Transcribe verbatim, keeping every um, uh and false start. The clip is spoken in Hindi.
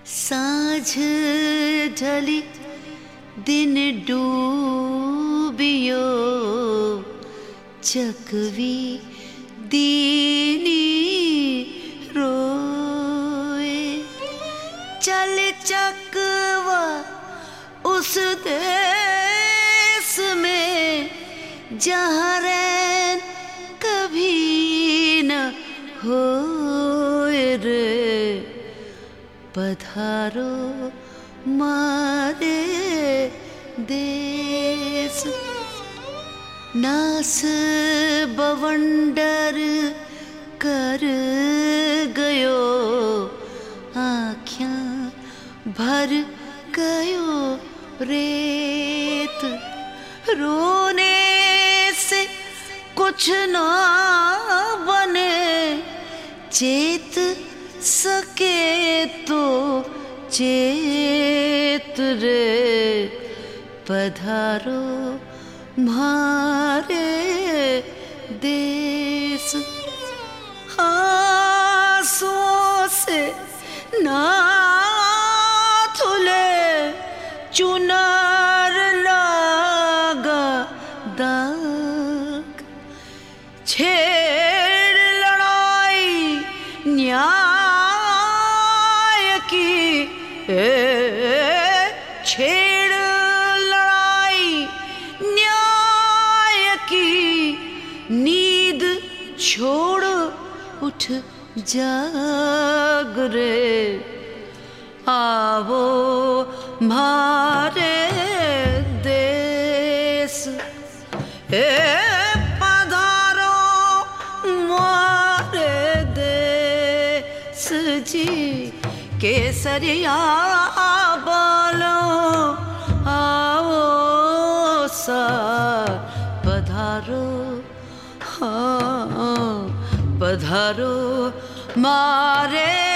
साँझ ढली दिन डूबियो, चकवी दीनी रोए। चल चकवा उस देश में जहाँ रैन कभी न होए रे। पधारो मारे देश, नास बवंडर कर गयो, आँखियाँ भर गयो रेत। रोने से कुछ ना बने, चेत सके तो चेत रे। पधारो मारे देश, आंसुओं से ना धुले चुनर लगा दाग। छेड़ लड़ाई न्याय की, छेड़ लड़ाई न्याय की, नींद छोड़ उठ जाग रे। आवो मारे देश, ए पधारो मारे देश जी। केसरिया बोलो आओ सा, पधारो हाँ पधारो मारे